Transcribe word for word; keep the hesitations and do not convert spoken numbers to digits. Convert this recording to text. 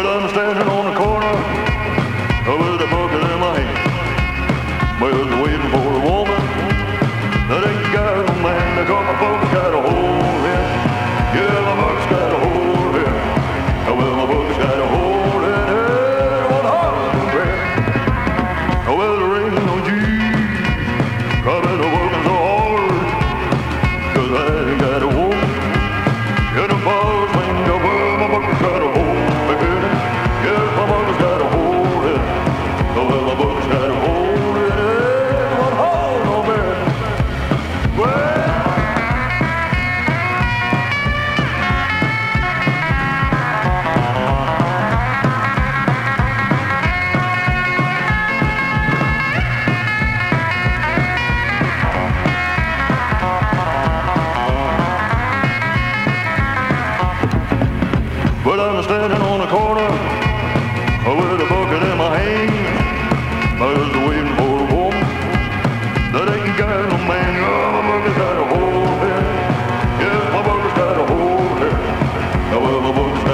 But I'm standing on the corner with a bucket in my hand. Well, waiting for a woman that ain't got no man. Because my folks got a hole in. Yeah, my folks got a hole in. Well, my folks got a hole in it. One hard bread. Well, there ain't no Jews. I've been working so hard. Cause I ain't got a woman. Yeah, the boss ain't got well, my folks got a hole in it. Yeah, my folks got a hole in it. Well, my folks got a hole in it. One hard bread. Well, but I'm standing on the corner with a bucket in my hand. I was waiting for a woman that ain't got no man. Oh, my bucket's got a hole in it. Yeah, my bucket's got a hole in it. Well, my bucket's got